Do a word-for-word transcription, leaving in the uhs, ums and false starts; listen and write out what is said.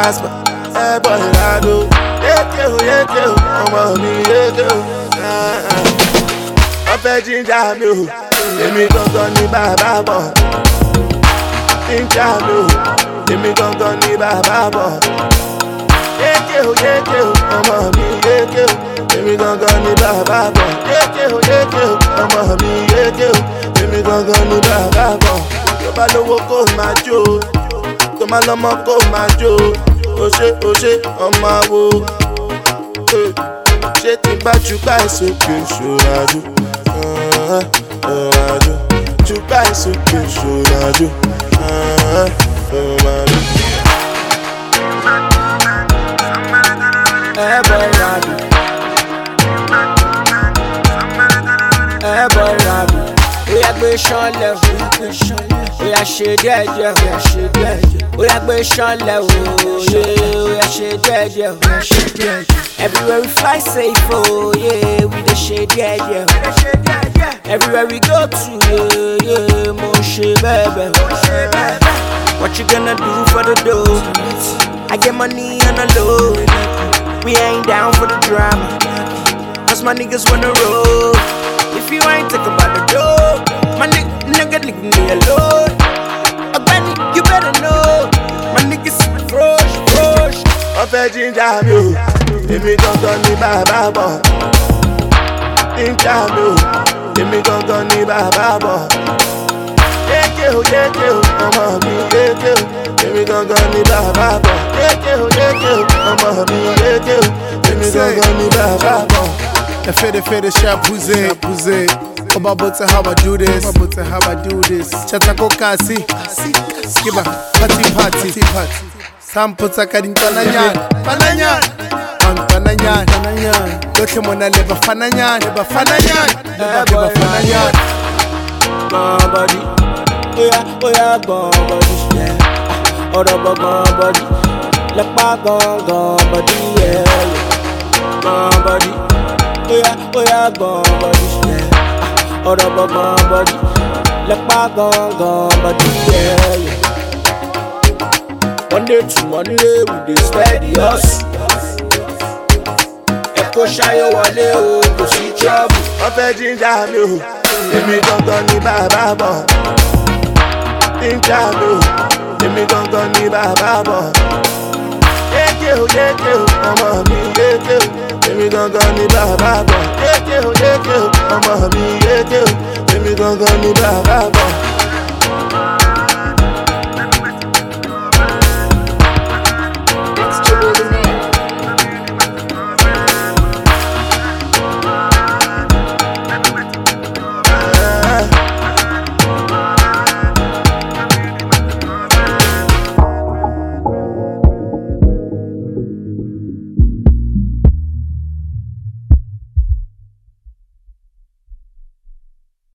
Casper, hey boy, I do. Yeke o, yeke o, ọmọ mi yeke o. Ọfẹ jíjà mi o, èmi gangan ni bàbá bọ̀. Jíjà mi o, èmi gangan ni bàbá bọ̀. Yeke o, yeke o, ọmọ mi yeke o. Èmi gangan ni bàbá bọ̀. Yeke o, yeke o, ọmọ mi yeke o. Èmi gangan ni bàbá bọ̀. Tó bá lówó kó máa jó, tó má lọ́mọ kó máa jó. Ó ṣe, ó ṣe, ọmọ àwo. Ṣé tí bá jùgbà ìsókè ṣòrajú? Ṣòrajú. Jùgbà ìsókè ṣòrajú. Ṣòrajú. Hey boy, Rabi. Hey boy, Rabi. We are going Sean level. We are shade dead, yeah. We are shade dead. We are going Sean level. Yeah, we are shade dead, yeah. We are shade dead. Everywhere we fly safe, oh yeah. We the shade dead, yeah. Everywhere we go to, yeah, yeah. Moshe baby. What you gonna do for the dough? I get money on the low. We ain't down for the drama, cause my niggas wanna roll. If you ain't talk about the dough, my nigga, nigga, leave me alone. Agbani, you better know, my niggas fresh, fresh. Ọfẹ jíjà mi o, èmi gangan ni bàbá bọ̀. Jíjà mi o, èmi gangan ni bàbá bọ̀. Yeke o, yeke o, ọmọ mi yeke o. Èmi gangan ni bàbá bọ̀. Yeke o, yeke o, ọmọ mi yeke o. Èmi gangan ni bàbá bọ̀. The fede fede shapuze, shapuze. About how I do this, about how I do this. Chatako kasi, skiba, party party, party. Samputa kadin pananyan, pananyan, pananyan, pananyan. Look him when I live a fananyan, live a fananyan, live a fananyan. Gone body, oh yeah, oh yeah, gone body, yeah. Oh the gone body, look back, gone, gone body, yeah. Gone body, oh yeah, oh yeah, gone body, yeah. Oh the gone body, look back, gone, gone body, yeah. One day to one day we dey steady us. Echo Shayo wale o, kò sí trouble. Ọfẹ jíjà mi o, èmi gangan ni bàbá bọ̀. Jíjà mi o, èmi gangan ni bàbá bọ̀. Yeke o, yeke o, ọmọ mi yeke o. Èmi gangan ni bàbá bọ̀. Yeke o, yeke o, ọmọ mi yeke o. Èmi gangan ni bàbá